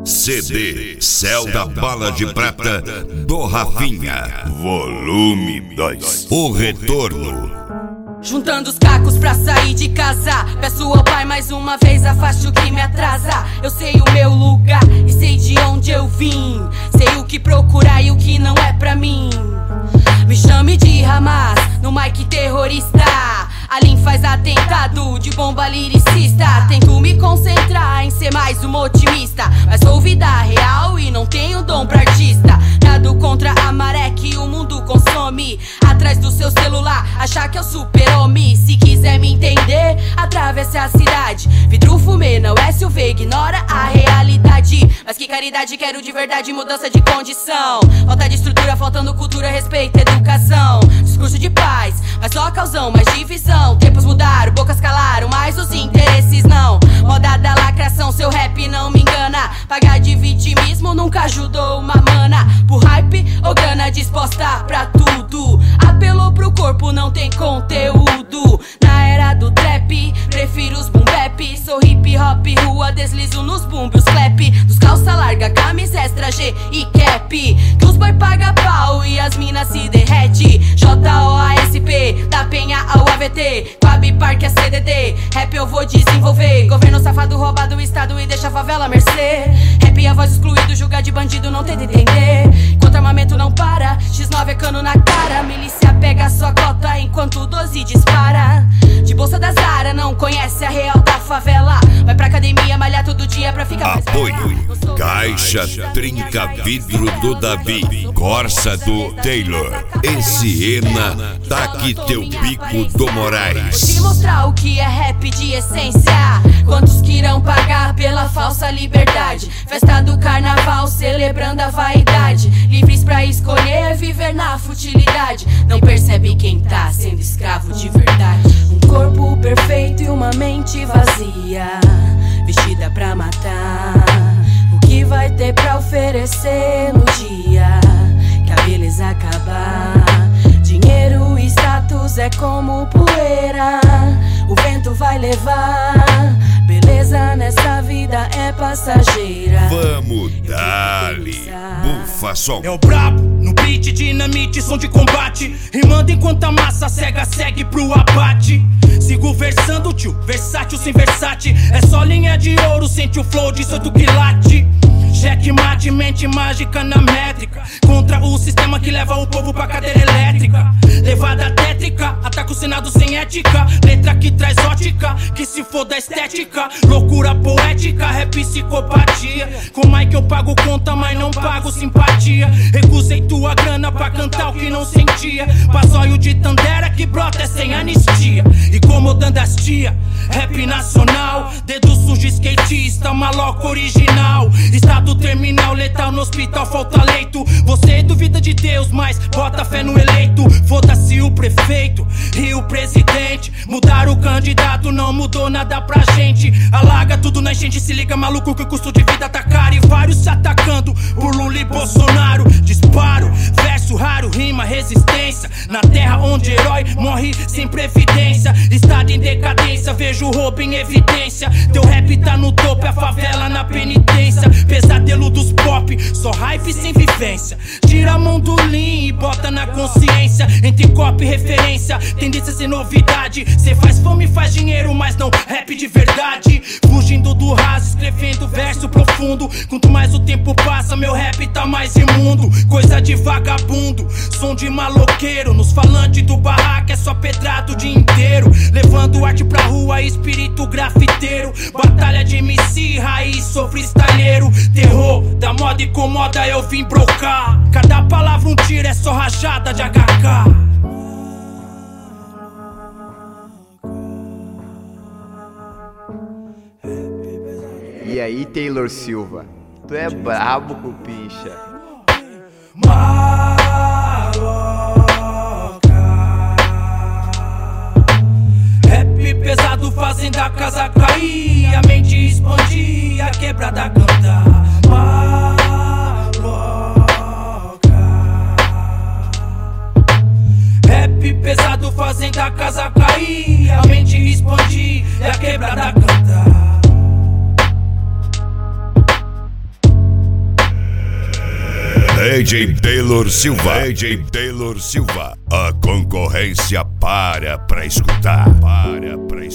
CD Céu da Bala de Prata do Rafinha, volume 2. O retorno. Juntando os cacos pra sair de casa, peço ao pai mais uma vez, afaste o que me atrasa. Eu sei o meu lugar e sei de onde eu vim, sei o que procurar e o que não é pra mim. Me chame de Hamas, no mic terrorista. Alin faz atentado de bomba liricista. Tento me concentrar em ser mais uma otimista, mas sou vida real e não tenho dom pra artista. Nado contra a maré que o mundo consome. Atrás do seu celular, achar que é o super-homem. Se quiser me entender, atravesse a cidade. Vidro fumê, não é SUV, ignora a realidade. Mas que caridade, quero de verdade, mudança de condição. Falta de estrutura, faltando cultura, respeito, educação. Discurso de paz, mas só causão, mais divisão. Tempos mudaram, bocas calaram, mas os interesses não. Moda da lacração, seu rap não me engana. Pagar de vitimismo nunca ajudou uma mana. Por hype ou grana disposta pra tudo. Apelou pro corpo, não tem conteúdo. Na era do trap, prefiro os boom bap. Sou hip hop, rua, deslizo nos boom, os clap. Dos calça larga, camisa extra G e cap. Que os boy paga pau e as minas se derrete. JOASP, da Penha ao AVT, Fab Park é CDD. Rap eu vou desenvolver. Governo safado roubado o estado e deixa a favela a mercê. Rap a voz excluído, julga de bandido, não tenta entender. Enquanto armamento não para, X9 é cano na cara. Milícia pega sua cota enquanto 12 dispara. De bolsa da Zara, não conhece a real da favela. Vai pra academia, malhar todo dia pra ficar mais apoio, Caixa Trinca Vidro do Davi, Corsa do Taylor, Siena, Taque Teu Bico do Moraes. Vou te mostrar o que é rap de essência. Quantos que irão pagar pela falsa liberdade? Festa do carnaval, celebrando a vaidade. Livres pra escolher, viver na futilidade. Não percebe quem tá sendo escravo de verdade. Um corpo perfeito e uma mente vazia, vestida pra matar. O que vai ter pra oferecer no dia que a beleza acabar? Dinheiro e status é como poeira, o vento vai levar. Beleza nessa vida é passageira. Vamos dali, bufa som. É o brabo, no beat, dinamite, som de combate. Rimando enquanto a massa cega segue pro abate. Sigo versando, tio, versátil sem versate. É só linha de ouro, sente o flow de 18 quilate. Checkmate, mente mágica na métrica. Contra o sistema que leva o povo pra cadeira elétrica. Levada tétrica, ataca o senado sem ética. Letra que traz ótica, que se for da estética. Loucura poética, rap psicopatia. Com Mike eu pago conta, mas não pago simpatia. Recusei tua grana pra cantar o que não sentia. Pazóio de Tandera que brota é sem anistia. Incomodando as tia, rap nacional. Dedo sujo skatista, maloca original. Estado terminal, letal no hospital, falta leito. Você duvida de Deus, mas bota fé no eleito. Foda-se o prefeito e o presidente. Mudar o candidato não mudou nada pra gente. Alaga tudo na enchente, se liga maluco que o custo de vida tá caro. E vários se atacando por Lula e Bolsonaro. Disparo, verso raro, rima, resistência. Na terra onde herói morre sem previdência. Estado em decadência, vejo roubo em evidência. Teu rap tá no topo, a favela na penitência. Pesadelo dos pop, só hype sem vivência. Tira a mão do lean e bota na consciência. Entre copy e referência, tendência sem novidade. Cê faz fome e faz dinheiro, mas não rap de verdade. Fugindo do raso, escrevendo verso profundo. Quanto mais o tempo passa, meu rap tá mais imundo. Coisa de vagabundo, som de maloqueiro. Nos falantes do barraco é só pedrado o dia inteiro. Levando arte pra rua, espírito grafiteiro. Batalha de MC, raiz, sou freestyleiro. Terror da moda incomoda, eu vim brocar. Cada palavra um tiro, é só rajada de HK. E aí, Taylor Silva, tu é brabo, cupincha. Rap pesado fazendo a casa cair, a mente expandir, a quebrada cantar. Rap pesado fazendo a casa cair, a mente expandir, a quebrada cantar. DJ Taylor Silva. DJ Taylor Silva. A concorrência para pra escutar. Para pra escutar.